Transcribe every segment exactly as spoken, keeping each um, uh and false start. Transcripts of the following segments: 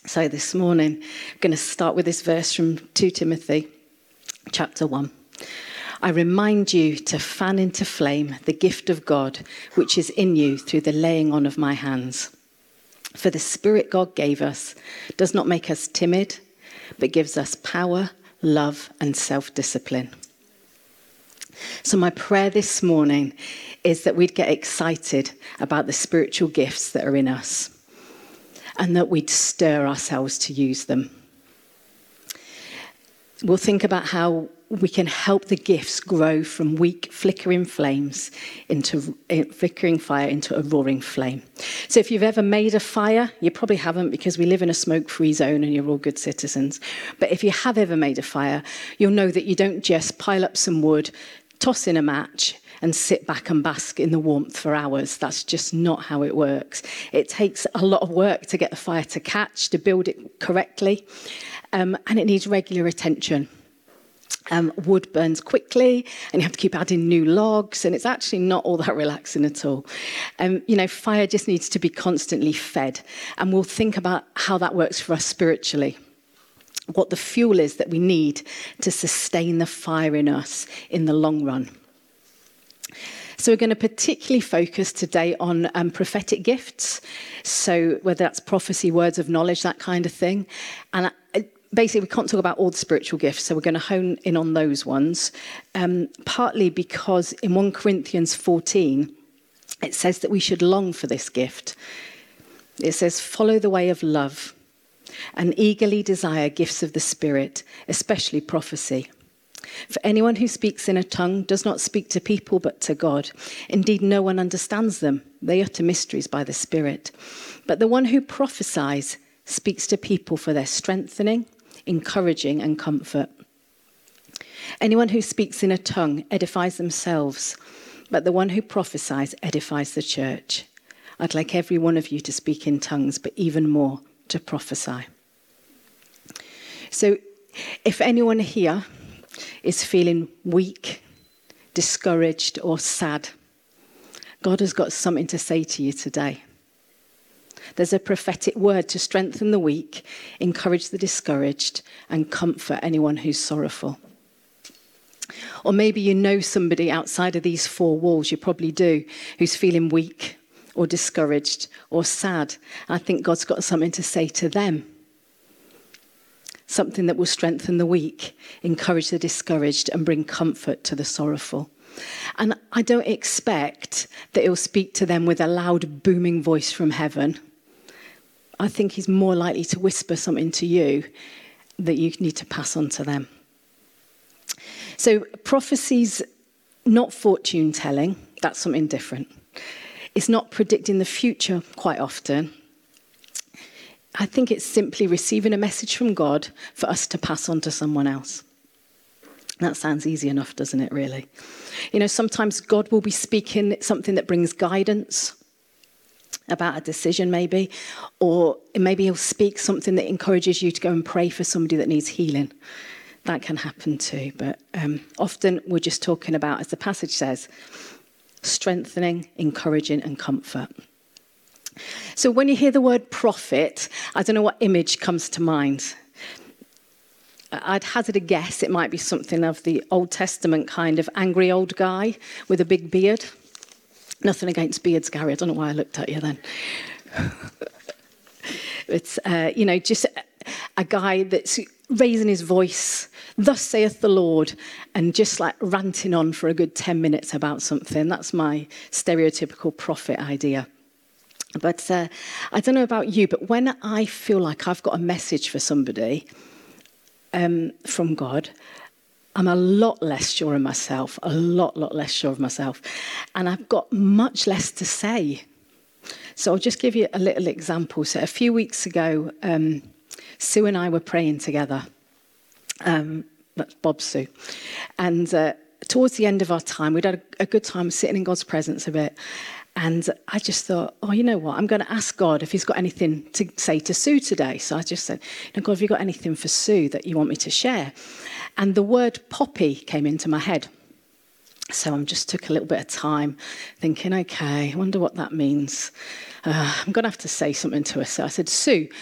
So this morning, I'm going to start with this verse from Second Timothy chapter one. I remind you to fan into flame the gift of God, which is in you through the laying on of my hands. For the Spirit God gave us does not make us timid, but gives us power, love, and self-discipline. So my prayer this morning is that we'd get excited about the spiritual gifts that are in us and that we'd stir ourselves to use them. We'll think about how we can help the gifts grow from weak, flickering flames into uh, flickering fire into a roaring flame. So if you've ever made a fire, you probably haven't because we live in a smoke-free zone and you're all good citizens. But if you have ever made a fire, you'll know that you don't just pile up some wood, toss in a match, and sit back and bask in the warmth for hours. That's just not how it works. It takes a lot of work to get the fire to catch, to build it correctly, um, and it needs regular attention. Um, wood burns quickly and you have to keep adding new logs, and it's actually not all that relaxing at all. Um, you know, fire just needs to be constantly fed, and we'll think about how that works for us spiritually, what the fuel is that we need to sustain the fire in us in the long run. So we're going to particularly focus today on um, prophetic gifts, so whether that's prophecy, words of knowledge, that kind of thing. And I, Basically, we can't talk about all the spiritual gifts, so we're going to hone in on those ones, um, partly because in First Corinthians fourteen, it says that we should long for this gift. It says, follow the way of love and eagerly desire gifts of the Spirit, especially prophecy. For anyone who speaks in a tongue does not speak to people but to God. Indeed, no one understands them. They utter mysteries by the Spirit. But the one who prophesies speaks to people for their strengthening, encouraging and comfort. Anyone who speaks in a tongue edifies themselves, but the one who prophesies edifies the church. I'd like every one of you to speak in tongues, but even more to prophesy. So if anyone here is feeling weak, discouraged or sad, God has got something to say to you today. There's a prophetic word to strengthen the weak, encourage the discouraged, and comfort anyone who's sorrowful. Or maybe you know somebody outside of these four walls, you probably do, who's feeling weak or discouraged or sad. I think God's got something to say to them. Something that will strengthen the weak, encourage the discouraged, and bring comfort to the sorrowful. And I don't expect that he'll speak to them with a loud, booming voice from heaven. I think he's more likely to whisper something to you that you need to pass on to them. So prophecy's not fortune telling. That's something different. It's not predicting the future quite often. I think it's simply receiving a message from God for us to pass on to someone else. That sounds easy enough, doesn't it, really? You know, sometimes God will be speaking something that brings guidance about a decision maybe, or maybe he'll speak something that encourages you to go and pray for somebody that needs healing. That can happen too, but um, often we're just talking about, as the passage says, strengthening, encouraging and comfort. So when you hear the word prophet, I don't know what image comes to mind. I'd hazard a guess it might be something of the Old Testament kind of angry old guy with a big beard. Nothing against beards, Gary. I don't know why I looked at you then. It's, uh, you know, just a, a guy that's raising his voice, thus saith the Lord, and just like ranting on for a good ten minutes about something. That's my stereotypical prophet idea. But uh, I don't know about you, but when I feel like I've got a message for somebody um, from God, I'm a lot less sure of myself, a lot, lot less sure of myself. And I've got much less to say. So I'll just give you a little example. So a few weeks ago, um, Sue and I were praying together. Um, that's Bob Sue. And uh, towards the end of our time, we'd had a, a good time sitting in God's presence a bit. And I just thought, oh, you know what? I'm going to ask God if he's got anything to say to Sue today. So I just said, no, God, have you got anything for Sue that you want me to share? And the word poppy came into my head. So I just took a little bit of time thinking, okay, I wonder what that means. Uh, I'm going to have to say something to her. So I said, Sue,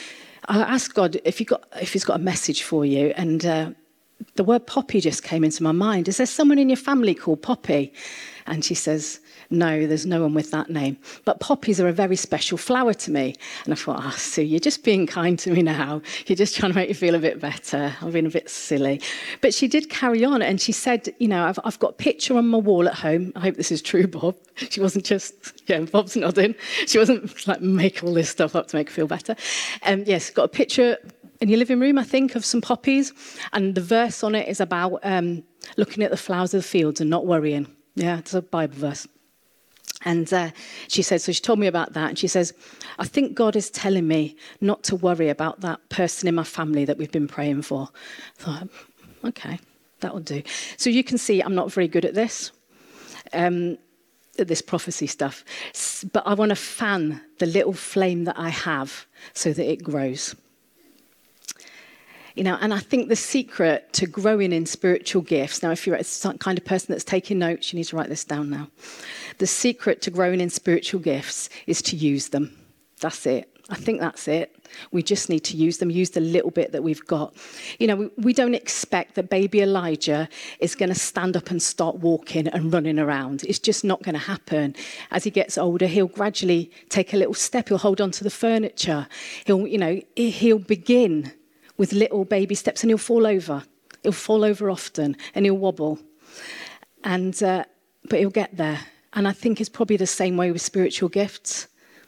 I asked God if, you got, if he's got a message for you, and uh, the word Poppy just came into my mind. Is there someone in your family called Poppy? And she says, no, there's no one with that name. But poppies are a very special flower to me. And I thought, oh, Sue, you're just being kind to me now. You're just trying to make you feel a bit better. I've been a bit silly. But she did carry on, and she said, you know, I've, I've got a picture on my wall at home. I hope this is true, Bob. She wasn't just, yeah, Bob's nodding. She wasn't like, make all this stuff up to make her feel better. Um, yes, got a picture in your living room, I think, of some poppies. And the verse on it is about um, looking at the flowers of the fields and not worrying. Yeah, it's a Bible verse. And uh, she said, so she told me about that. And she says, I think God is telling me not to worry about that person in my family that we've been praying for. I thought, okay, that'll do. So you can see I'm not very good at this, um, at this prophecy stuff. But I want to fan the little flame that I have so that it grows. You know, and I think the secret to growing in spiritual gifts, now if you're a kind of person that's taking notes, you need to write this down now. The secret to growing in spiritual gifts is to use them. That's it. I think that's it. We just need to use them, use the little bit that we've got. You know, we, we don't expect that baby Elijah is going to stand up and start walking and running around. It's just not going to happen. As he gets older, he'll gradually take a little step. He'll hold on to the furniture. He'll, you know, he'll begin with little baby steps, and he'll fall over. He'll fall over often, and he'll wobble. And uh, but he'll get there. And I think it's probably the same way with spiritual gifts.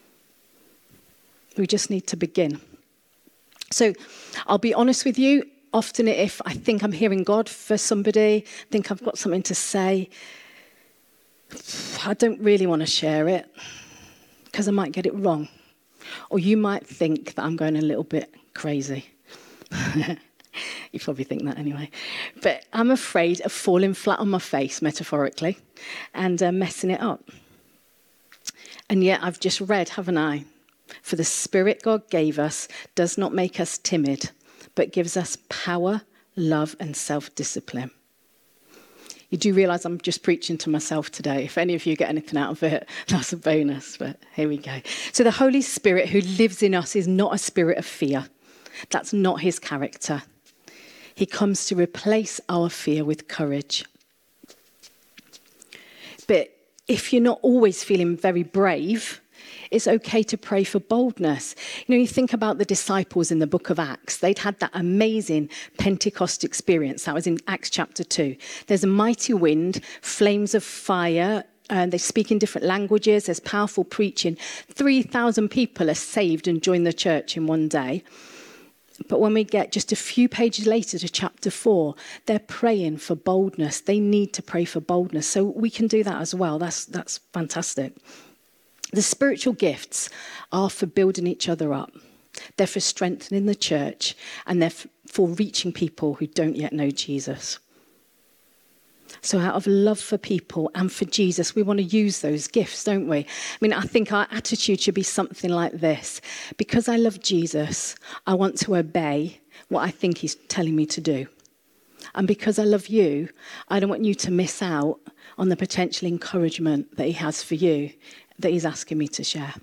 We just need to begin. So I'll be honest with you. Often if I think I'm hearing God for somebody, think I've got something to say, I don't really want to share it because I might get it wrong. Or you might think that I'm going a little bit crazy. You probably think that anyway. But I'm afraid of falling flat on my face, metaphorically, and uh, messing it up. And yet I've just read, haven't I? For the Spirit God gave us does not make us timid, but gives us power, love, and self-discipline. You do realise I'm just preaching to myself today. If any of you get anything out of it, that's a bonus, but here we go. So the Holy Spirit who lives in us is not a spirit of fear. That's not his character. He comes to replace our fear with courage. But if you're not always feeling very brave, it's okay to pray for boldness. You know, you think about the disciples in the book of Acts. They'd had that amazing Pentecost experience. That was in Acts chapter two. There's a mighty wind, flames of fire, and they speak in different languages. There's powerful preaching. three thousand people are saved and join the church in one day. But when we get just a few pages later to chapter four, they're praying for boldness. They need to pray for boldness. So we can do that as well. That's, that's fantastic. The spiritual gifts are for building each other up. They're for strengthening the church, and they're for reaching people who don't yet know Jesus. So out of love for people and for Jesus, we want to use those gifts, don't we? I mean, I think our attitude should be something like this. Because I love Jesus, I want to obey what I think he's telling me to do. And because I love you, I don't want you to miss out on the potential encouragement that he has for you, that he's asking me to share.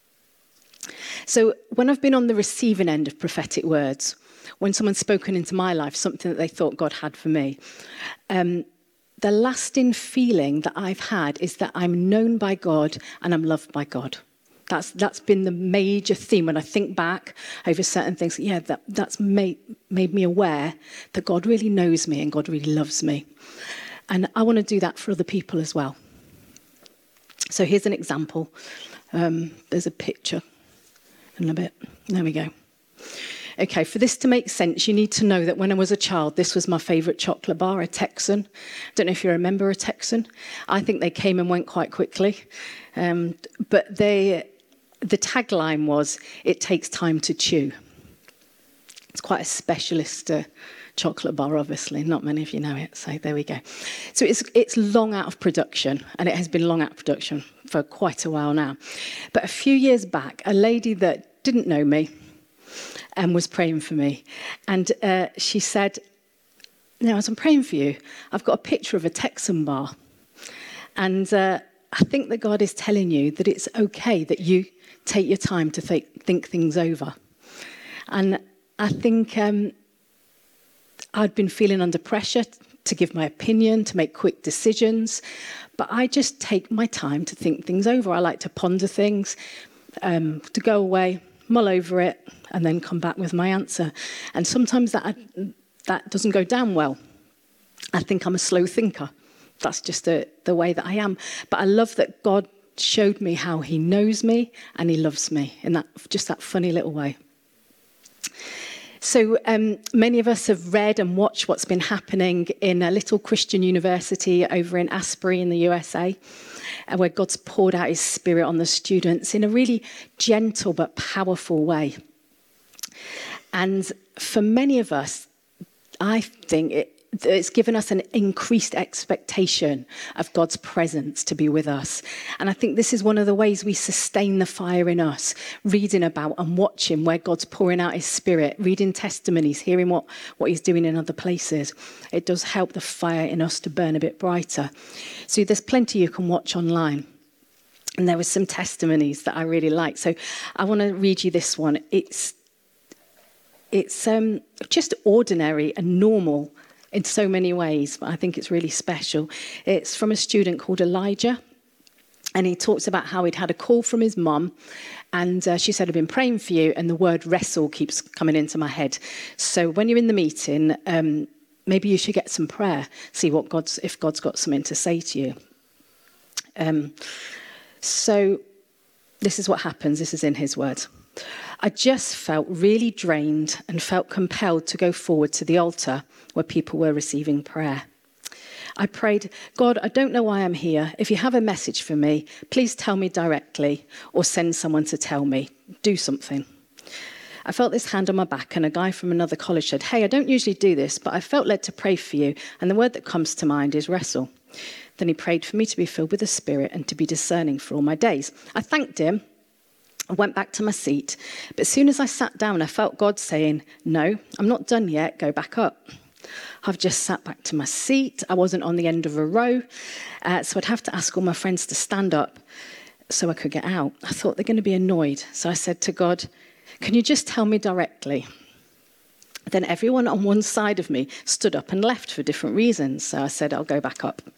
So when I've been on the receiving end of prophetic words, when someone's spoken into my life, something that they thought God had for me, um, the lasting feeling that I've had is that I'm known by God and I'm loved by God. That's that's been the major theme. When I think back over certain things, yeah, that, that's made, made me aware that God really knows me and God really loves me. And I want to do that for other people as well. So here's an example. Um, there's a picture in a bit. There we go. Okay, for this to make sense, you need to know that when I was a child, this was my favourite chocolate bar, a Texan. I don't know if you remember a Texan. I think they came and went quite quickly. Um, but they, the tagline was, it takes time to chew. It's quite a specialist uh, chocolate bar, obviously. Not many of you know it, so there we go. So it's it's long out of production, and it has been long out of production for quite a while now. But a few years back, a lady that didn't know me and was praying for me, and uh, she said, now, as I'm praying for you, I've got a picture of a Texan bar, and uh, I think that God is telling you that it's okay that you take your time to th- think things over. And I think um, I'd been feeling under pressure to give my opinion, to make quick decisions. But I just take my time to think things over. I like to ponder things, um, to go away, mull over it, and then come back with my answer. And sometimes that that doesn't go down well. I think I'm a slow thinker. That's just the, the way that I am. But I love that God showed me how he knows me and he loves me in that just that funny little way. So um, many of us have read and watched what's been happening in a little Christian university over in Asbury in the U S A, where God's poured out his Spirit on the students in a really gentle but powerful way. And for many of us, I think it, it's given us an increased expectation of God's presence to be with us. And I think this is one of the ways we sustain the fire in us, reading about and watching where God's pouring out his Spirit, reading testimonies, hearing what, what he's doing in other places. It does help the fire in us to burn a bit brighter. So there's plenty you can watch online. And there were some testimonies that I really liked. So I want to read you this one. It's, it's um, just ordinary and normal in so many ways, but I think it's really special. It's from a student called Elijah, and he talks about how he'd had a call from his mum, and uh, she said, I've been praying for you, and the word wrestle keeps coming into my head. So when you're in the meeting, um, maybe you should get some prayer, see what God's, if God's got something to say to you. Um, so this is what happens. This is in his word. I just felt really drained and felt compelled to go forward to the altar where people were receiving prayer. I prayed, God, I don't know why I'm here. If you have a message for me, please tell me directly or send someone to tell me. Do something. I felt this hand on my back, and a guy from another college said, hey, I don't usually do this, but I felt led to pray for you. And the word that comes to mind is wrestle. Then he prayed for me to be filled with the Spirit and to be discerning for all my days. I thanked him. I went back to my seat, but as soon as I sat down, I felt God saying, no, I'm not done yet, go back up. I've just sat back to my seat. I wasn't on the end of a row, uh, so I'd have to ask all my friends to stand up so I could get out. I thought they're going to be annoyed, so I said to God, can you just tell me directly? Then everyone on one side of me stood up and left for different reasons, so I said, I'll go back up.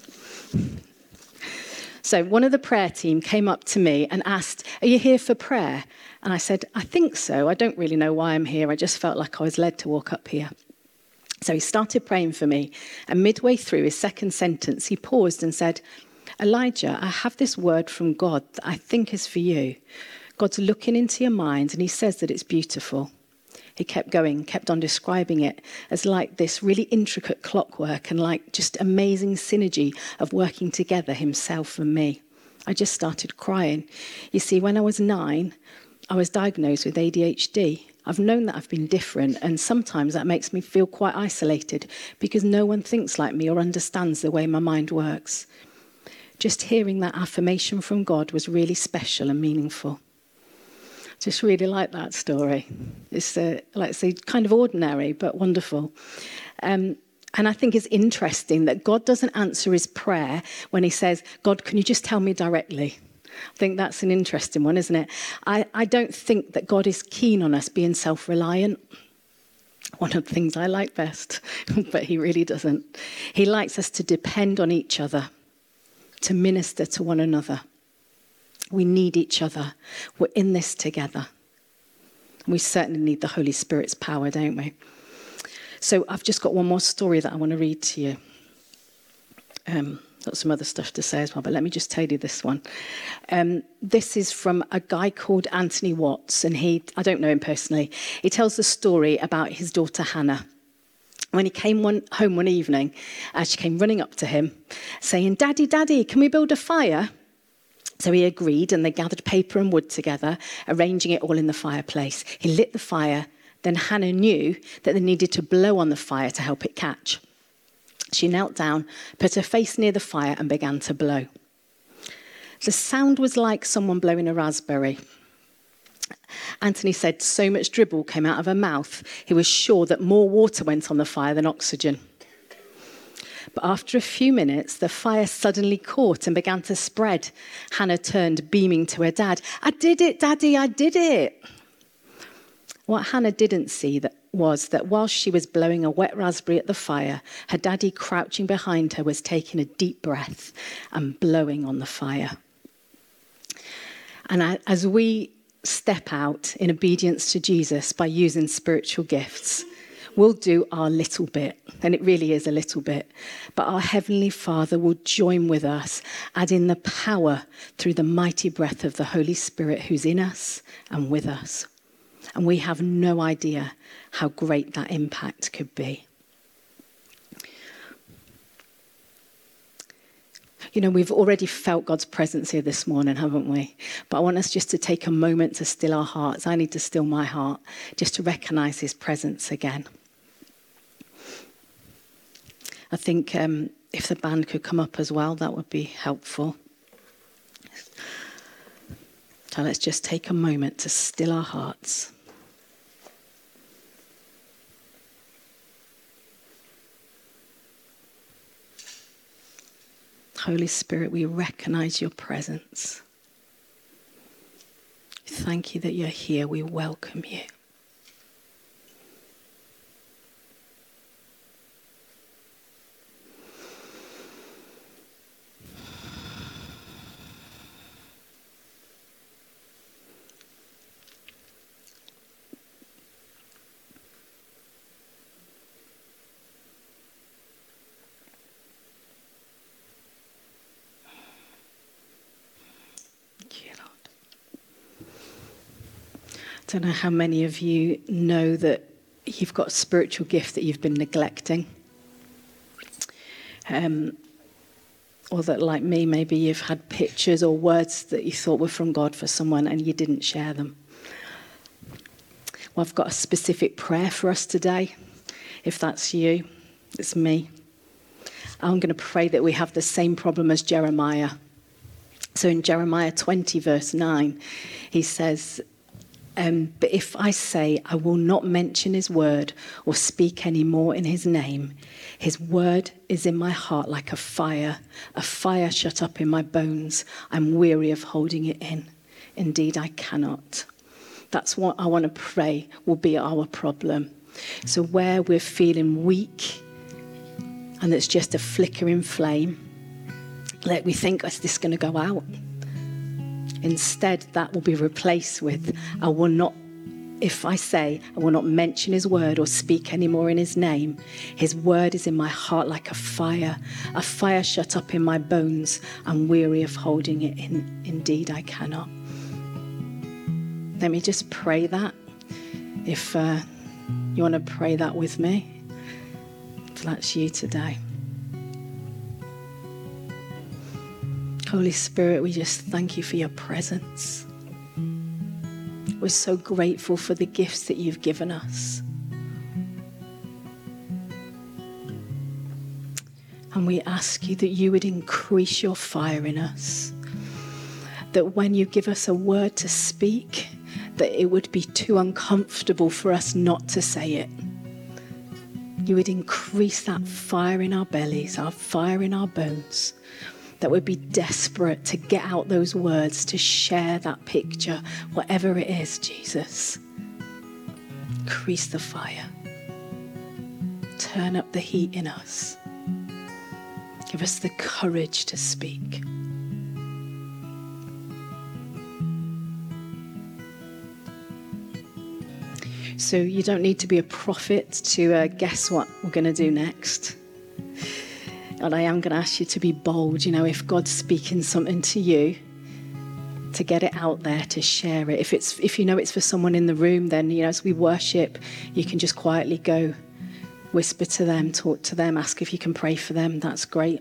So one of the prayer team came up to me and asked, are you here for prayer? And I said, I think so. I don't really know why I'm here. I just felt like I was led to walk up here. So he started praying for me. And midway through his second sentence, he paused and said, Elijah, I have this word from God that I think is for you. God's looking into your mind and he says that it's beautiful. He kept going, kept on describing it as like this really intricate clockwork and like just amazing synergy of working together, himself and me. I just started crying. You see, when I was nine, I was diagnosed with A D H D. I've known that I've been different, and sometimes that makes me feel quite isolated because no one thinks like me or understands the way my mind works. Just hearing that affirmation from God was really special and meaningful. Just really like that story. It's, uh, like I say, kind of ordinary, but wonderful. Um, and I think it's interesting that God doesn't answer his prayer when he says, God, can you just tell me directly? I think that's an interesting one, isn't it? I, I don't think that God is keen on us being self-reliant. One of the things I like best, but he really doesn't. He likes us to depend on each other, to minister to one another. We need each other. We're in this together. And we certainly need the Holy Spirit's power, don't we? So I've just got one more story that I want to read to you. Um, got some other stuff to say as well, but let me just tell you this one. Um, this is from a guy called Anthony Watts, and he, I don't know him personally. He tells the story about his daughter Hannah. When he came one, home one evening, uh, she came running up to him saying, Daddy, Daddy, can we build a fire? So he agreed, and they gathered paper and wood together, arranging it all in the fireplace. He lit the fire. Then Hannah knew that they needed to blow on the fire to help it catch. She knelt down, put her face near the fire, and began to blow. The sound was like someone blowing a raspberry. Anthony said so much dribble came out of her mouth, he was sure that more water went on the fire than oxygen. But after a few minutes, the fire suddenly caught and began to spread. Hannah turned, beaming to her dad. I did it, Daddy, I did it. What Hannah didn't see that was that while she was blowing a wet raspberry at the fire, her daddy crouching behind her was taking a deep breath and blowing on the fire. And as we step out in obedience to Jesus by using spiritual gifts, we'll do our little bit, and it really is a little bit, but our Heavenly Father will join with us, adding the power through the mighty breath of the Holy Spirit who's in us and with us. And we have no idea how great that impact could be. You know, we've already felt God's presence here this morning, haven't we? But I want us just to take a moment to still our hearts. I need to still my heart just to recognise his presence again. I think um, if the band could come up as well, that would be helpful. So let's just take a moment to still our hearts. Holy Spirit, we recognise your presence. Thank you that you're here. We welcome you. I don't know how many of you know that you've got a spiritual gift that you've been neglecting. Um, or that, like me, maybe you've had pictures or words that you thought were from God for someone and you didn't share them. Well, I've got a specific prayer for us today. If that's you, it's me. I'm going to pray that we have the same problem as Jeremiah. So in Jeremiah twenty, verse nine, he says, Um, but if I say I will not mention his word or speak any more in his name, his word is in my heart like a fire, a fire shut up in my bones. I'm weary of holding it in. Indeed, I cannot. That's what I want to pray will be our problem. So where we're feeling weak and it's just a flickering flame, like we think, is this going to go out? Instead, that will be replaced with, I will not, if I say, I will not mention his word or speak any more in his name, his word is in my heart like a fire, a fire shut up in my bones. I'm weary of holding it in. Indeed, I cannot. Let me just pray that. If uh, you want to pray that with me, if that's you today. Holy Spirit, we just thank you for your presence. We're so grateful for the gifts that you've given us. And we ask you that you would increase your fire in us. That when you give us a word to speak, that it would be too uncomfortable for us not to say it. You would increase that fire in our bellies, our fire in our bones. That we'd be desperate to get out those words, to share that picture, whatever it is, Jesus. Increase the fire. Turn up the heat in us. Give us the courage to speak. So you don't need to be a prophet to uh, guess what we're going to do next. And I am going to ask you to be bold. You know, if God's speaking something to you, to get it out there, to share it. If it's if you know it's for someone in the room, then, you know, as we worship, you can just quietly go, whisper to them, talk to them, ask if you can pray for them. That's great.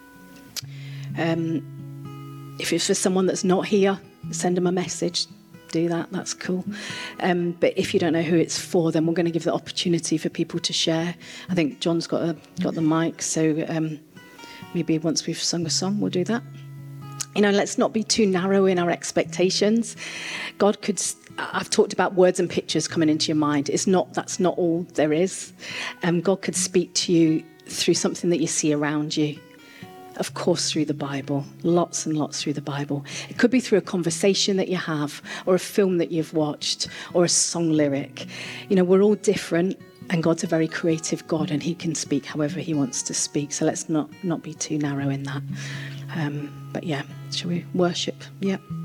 Um, if it's for someone that's not here, send them a message. Do that. That's cool. Um, but if you don't know who it's for, then we're going to give the opportunity for people to share. I think John's got a, got the mic, so um, maybe once we've sung a song, we'll do that. You know, let's not be too narrow in our expectations. God could. I've talked about words and pictures coming into your mind. It's not. That's not all there is. Um, God could speak to you through something that you see around you. Of course, through the Bible, lots and lots through the Bible. It could be through a conversation that you have, or a film that you've watched, or a song lyric. You know, we're all different, and God's a very creative God, and he can speak however he wants to speak. So let's not, not be too narrow in that. Um, but yeah, shall we worship? Yeah.